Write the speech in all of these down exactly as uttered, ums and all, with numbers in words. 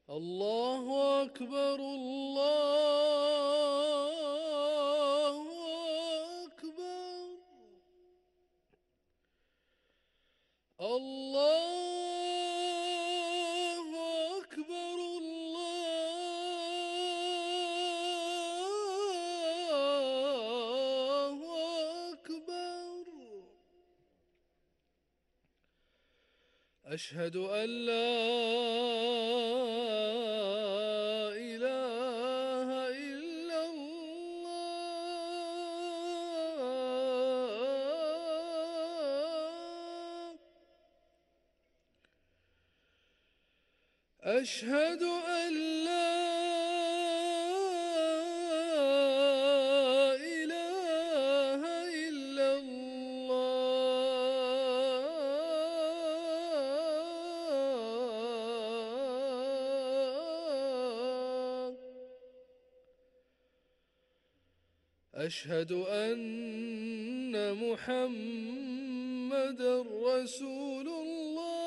الله أكبر الله أكبر الله أكبر الله أكبر. أشهد أن لا إله إلا الله. أشهد أن لا إله إلا الله. أشهد أن محمدًا رسول الله.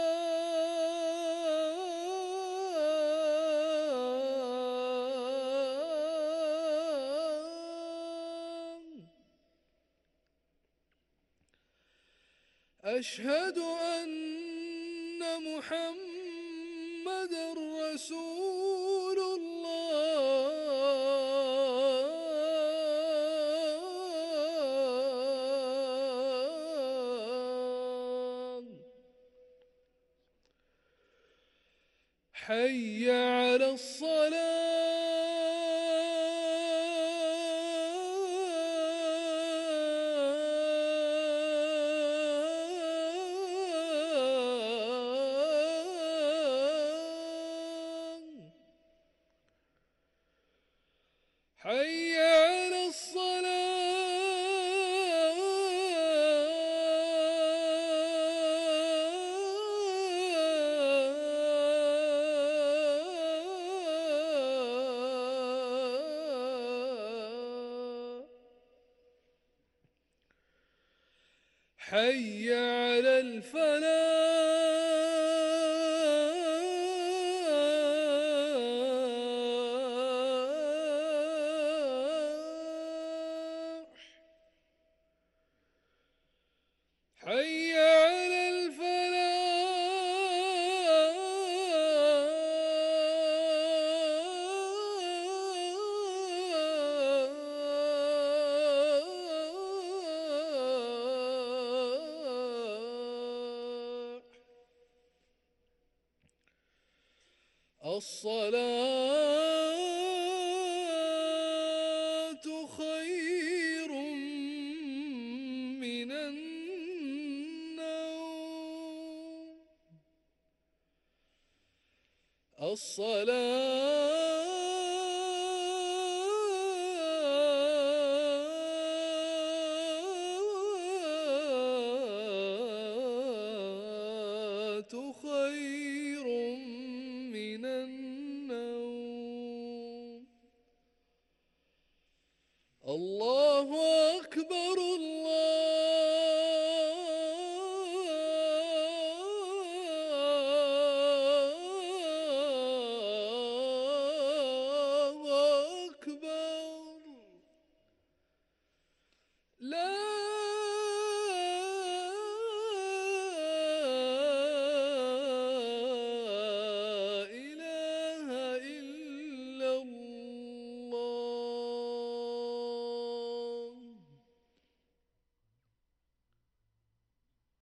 أشهد أن محمدًا رسول الله. حي على الصلاة. حي على الصلاة. حي على الفلاح. حي على الفلاح. الصلاة خير من النوم. الصلاة